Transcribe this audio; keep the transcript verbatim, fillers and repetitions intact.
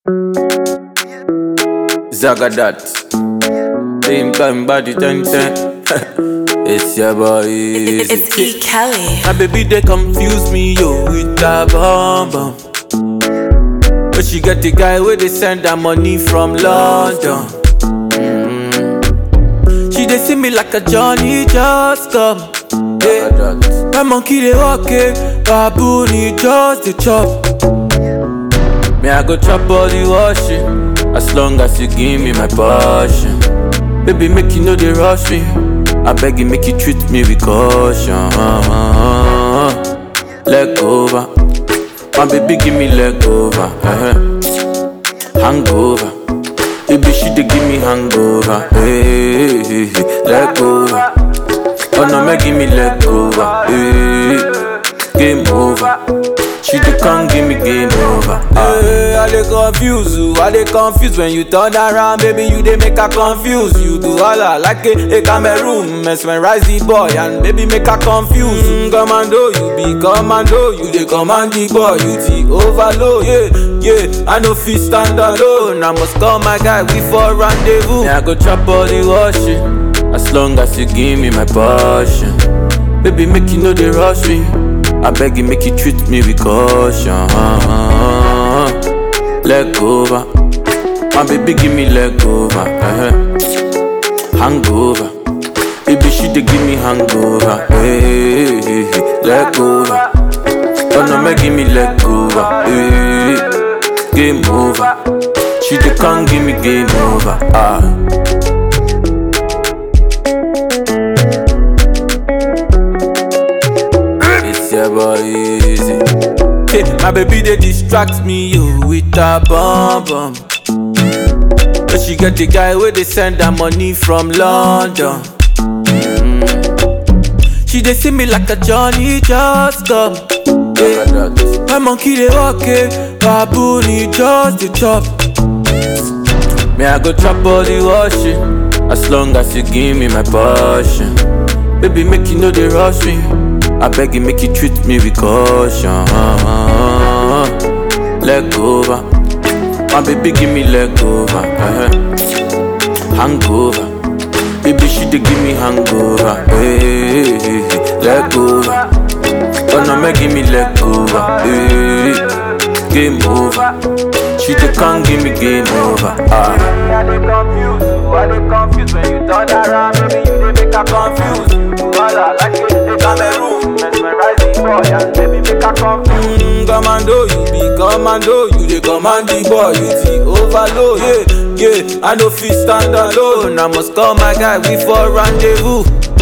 Zagadat. Same time body ten ten. It's your boy Easy. It's E. Kelly. My baby they confuse me yo with that bomb bomb. But she get the guy where they send her money from London. Mm. She they see me like a Johnny just come. Yeah. My monkey they walk it, baboon he just the chop. Me I go chop all the washing, as long as you give me my passion. Baby make you know they rush me, I beg you make you treat me with caution. Leg over, my baby give me leg over. Uh-huh. Hangover, baby she dey give me hangover. Hey, hey, hey. Leg over, oh no make give me leg over. Hey, game over. She dey come give me game over. Ah. Hey, I dey confuse you, I dey confuse when you turn around, baby you dey make her confuse. You do holla like a, a Cameroon, mesmerize the boy and baby make her confuse. Mm, commando, you be commando, you dey command the boy, you the overload. Yeah, yeah, I no fit stand alone, I must call my guy, we for rendezvous. Yeah, I go chop all the washing, as long as you give me my passion. Baby make you know they rush me, I beg you make you treat me with caution. Leg over, my baby give me leg over. Uh-huh. Hangover, baby she dey give me hangover. Hey, hey, hey. Leg over, oh no make give me leg over. Hey, game over, she dey come give me game over. Ah. Yeah, boy, easy. Hey, my baby they distract me yo with a bomb bomb. But she get the guy where they send her money from London. Mm. She they see me like a Johnny just come. Yeah. My monkey they walk it, baboon he just the chop. Me I go chop all the washing, as long as you give me my passion. Baby make you know they rush me, I beg you make you treat me with caution. Leg over, my baby give me leg over. Uh-huh. Hangover, baby she dey give me hangover. Hey, hey, hey. Leg over, oh no make give me leg over. Hey, game over, she dey come give me game over. Ah. I dey confuse you, I dey confuse when you turn around, baby you dey make her confuse. You holla like a Cameroon, mesmerize the boy and baby make her confuse. Mm, commando, you be commando, you dey command the boy, you the overload. Yeah, yeah, I no fit stand alone, I must call my guy, we for rendezvous.